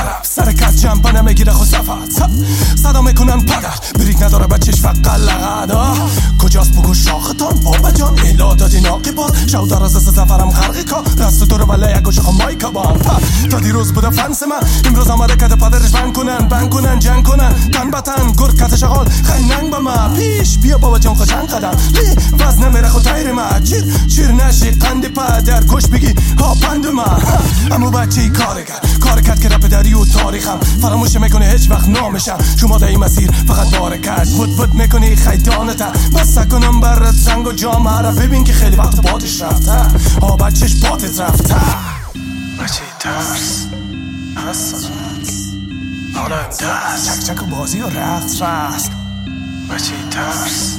طرف سر کس جنبه نمیگیره خود صفت صدا میکنن پدر بریک نداره بچهش فقط لغدا کجاست بگو شاختان بابا جان ایلا دادی ناقبان شو در از زفرم غرقی کار رست داره ولی یک گوشه خمای کبان تا دیروز بوده فنس من امروز آمده کده پدرش بن کنن جنگ کنن تن بتن گرد کت شغال خیلی ننگ با من پیش بیا بابا جان خود چند قدم لی وزن نمیره خود تایر من چیر نشی قندی پدر کش بگی ها پند من امو بچه کار کرد که رپ داری و تاریخم فراموش میکنی هیچ وقت نامشم شما در این مسیر فقط باره کش بود میکنی خیدانتا بس کنم برات زنگ و جامعه را ببین که خیلی وقت بادش رفته ها بچهش بادت رفته بچه ترس حسرت حالا دست چک بازی و رقص بچه ترس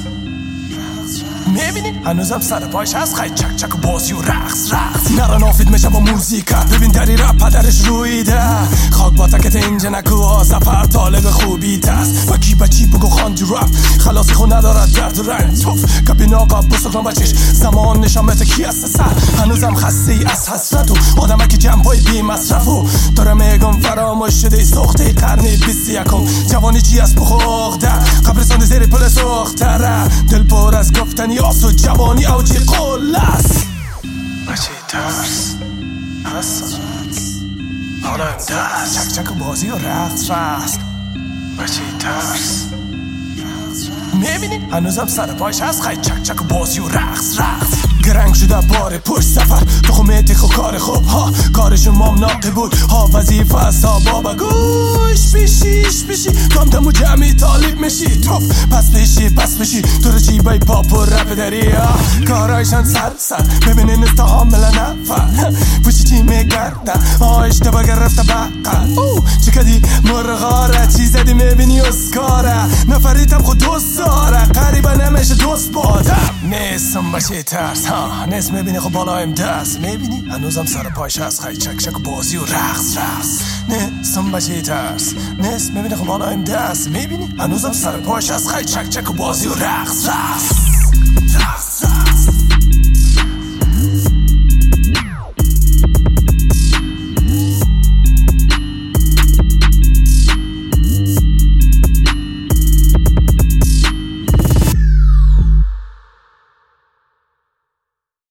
میبینی هنوزم سر پایش هست خیلی چک بازی و رقص نرا نافید میشه با موزیکا ببین دری رپ پدرش رویده خاک با تکت اینجا نکوها زفر طالب خوبی دست و کی بچی بگو خاندی رپ خلاصی خون ندارد درد رنگ توف کبین آقا بسکران بچش زمان نشامت کی است سر هنوزم خسته ای از حسرت و آدم که جنبای بی مصرف و دارم میگم فراموش شده سخته قرنی 21 جوانی چی از بخوخته قبرستان زیر پل سختره دل پر از گفتنی آسو جوانی اوجی قول است بچه ترس حسرت حالا دست چک بازی و رقص بچه ترس میبینی هنوزم سر پایش هست خیلی چک بازی و رقص گرنگ شده بار پشت سفر تو خمیتی خو کار خوب ها کارش مام ناقبول ها وظیفه است ها بابا گوش پیشی کام تمو جمعی طالب میشی توف پس پیشی تو رو جیبای پاپ و رپ داری ها کارایشان سر ببینین استا حامل نفر پوشی چی میگرده اشتباه گرفته بقل چه کدی مرغاره چی زدی میبینی اسکاره نفریتم خود دوست داره قریبا نمیشه دوست بادم نیستم بچه ترس نیست میبینی خب بالایم دست میبینی هنوزم سر پایش هست خیلی چک بازی و رقص نیستم بچه ترس نیست میبینی خب بالایم دست میبینی هنوزم سر پایش هست خیلی چک بازی و رقص